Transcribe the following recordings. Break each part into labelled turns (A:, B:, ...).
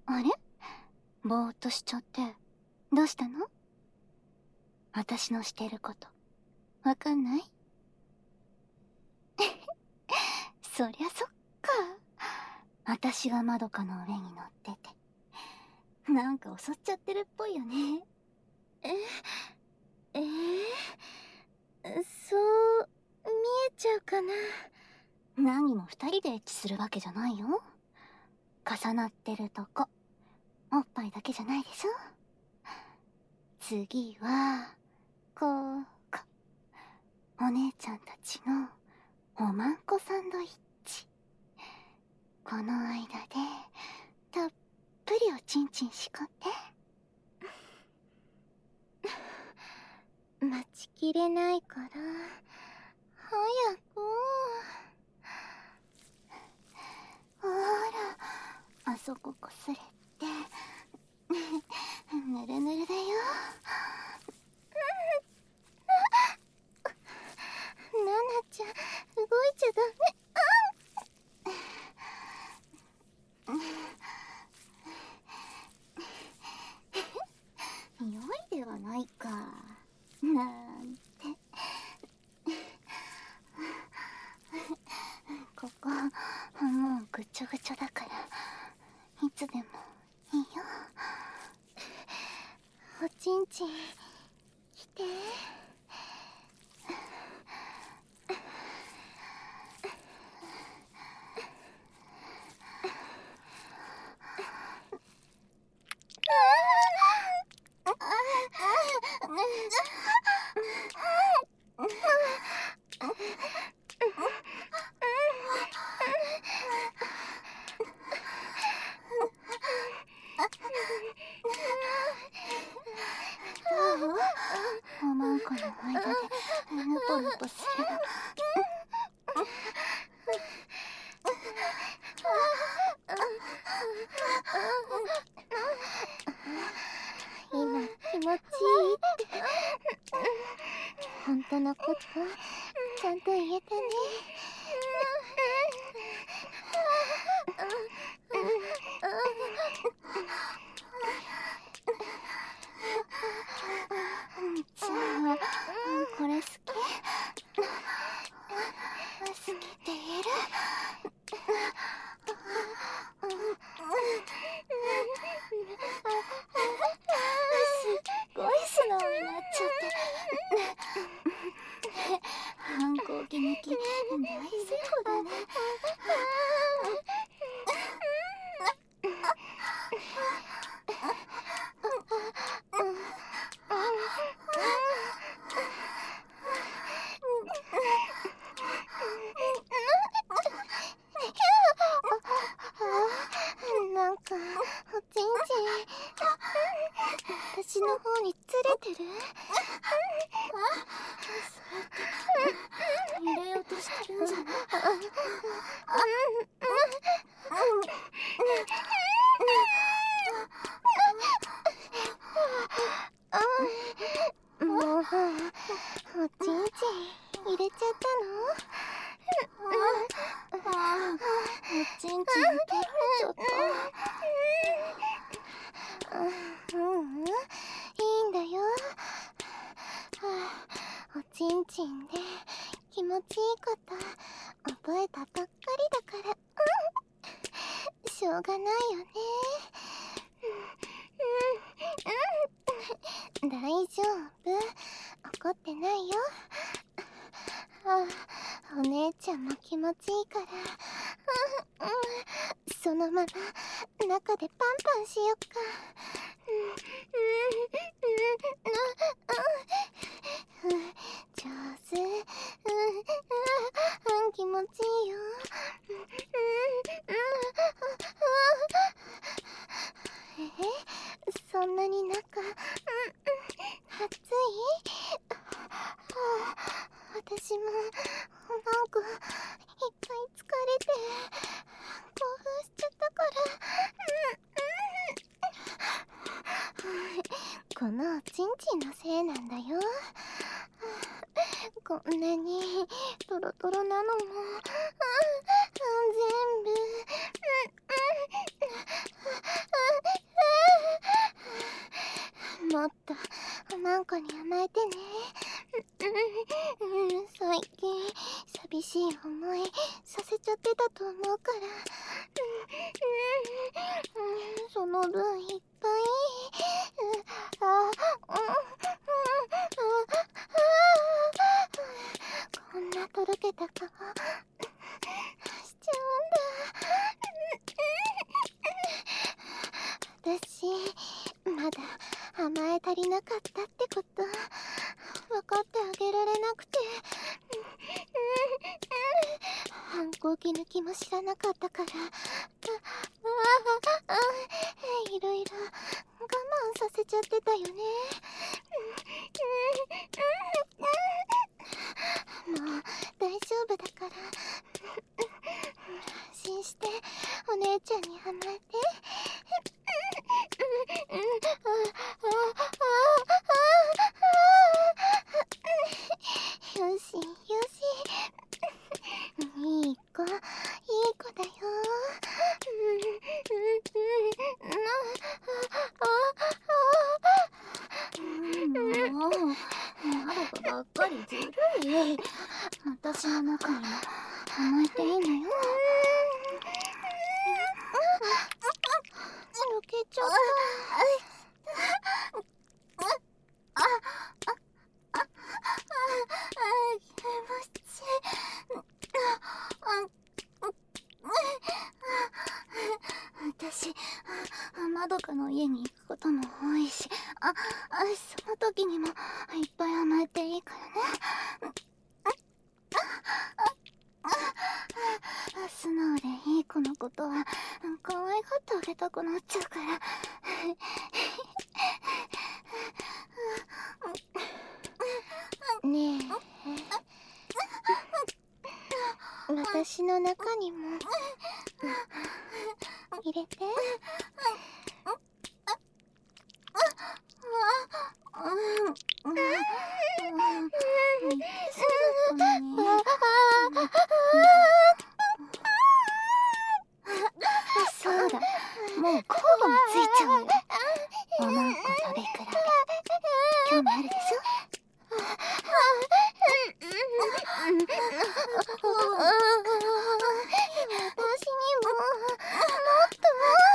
A: あれ？ぼーっとしちゃって。どうしたの？私のしてること、わかんない？そりゃそっか。私がまどかの上に乗ってて。なんか襲っちゃってるっぽいよね。
B: そう見えちゃうかな。
A: 何も二人でエッチするわけじゃないよ。重なってるとこ、おっぱいだけじゃないでしょ。次はここ、お姉ちゃんたちのおまんこサンドイッチ。この間でたっぷりおちんちんしこって。
B: 待ちきれないから早く。
A: ほら、あそここすれてぬるぬるだよ。
B: ナナちゃん、動いちゃダ
A: メ。良いではないか。なんて。ここもうぐちょぐちょだから、いつでもいいよ。
B: おちんちん来て。
A: どう？おまんこの間でぬぽぬぽするの。
B: 今気持ちいいって本当のことちゃんと言えたね。
A: じゃあこれ好き？好きって言える？すっごい素直になっちゃって反抗期抜き大成功だね。
B: なんかおちんちん私の方にずれてる？
A: 入れようとしてるんじゃない？
B: もうおちんちん入れちゃったの？
A: おちんちん取られちゃった。
B: いいんだよ。おちんちんで気持ちいいこと覚えたばっかりだから、しょうがないよね。大丈夫、怒ってないよ。お姉ちゃんも気持ちいいから、そのまま中でパンパンしよっか。上手。気持ちいいよ。そんなに中暑い？私もなんかいっぱい疲れて興奮しちゃったから、このおちんちんのせいなんだよ。こんなにトロトロなのも全部んこに甘えてね。最近寂しい思いさせちゃってたと思うから、その分いっぱいこんなとろけた顔しちゃうんだ。私まだ甘え足りなかったってこと分かってあげられなくて、反抗期抜きも知らなかったから、いろいろ我慢させちゃってたよね。もう大丈夫だから安心してお姉ちゃんに甘えて。よしよし、いい子だよ。
A: もうまどかばっかりずるい。私の中にも甘えていいのよ。
B: 抜けちゃった。
A: 私、まどかの家に行くことも多いし、その時にもいっぱい甘えていいからね。素直でいい子のことは可愛がってあげたくなっちゃうから。
B: ねえ、私の中にも入れて。
A: そうだ、もう交互についちゃおうよ。おまんこ食べ比べ、興味あるでしょ。
B: 私にももっと。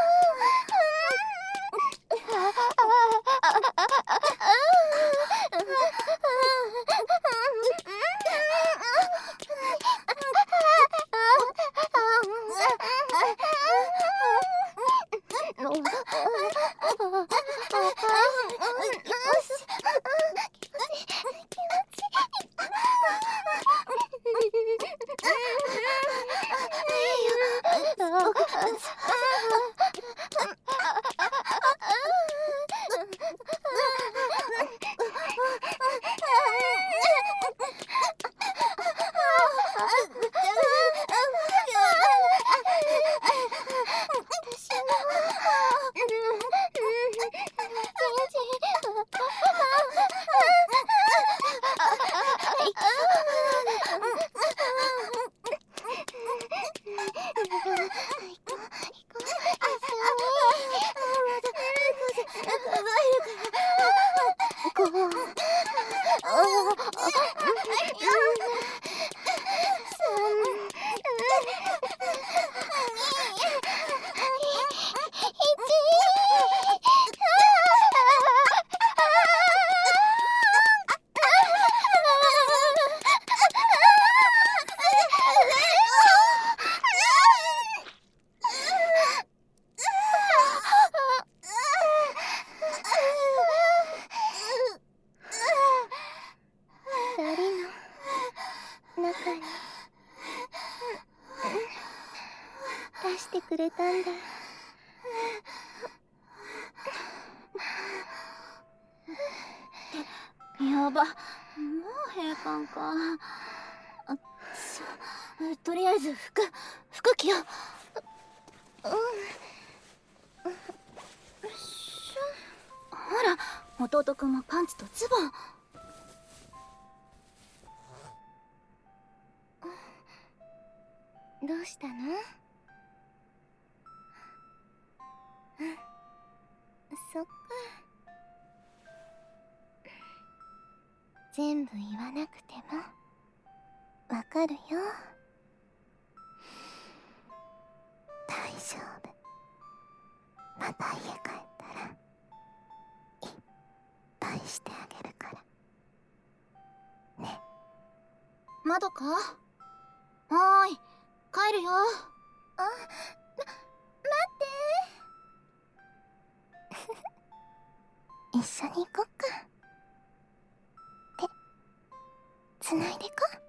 B: 出してくれたんだ。
A: やば、もう閉館か。とりあえず服着よう。ほら、弟くんもパンツとズボン。
B: どうしたの？そっか。 全部言わなくてもわかるよ。大丈夫。また家帰ったらいっぱいしてあげるからね。
A: まだか？はーい、帰るよ。
B: 待って一緒に行こっか。手つないでこ。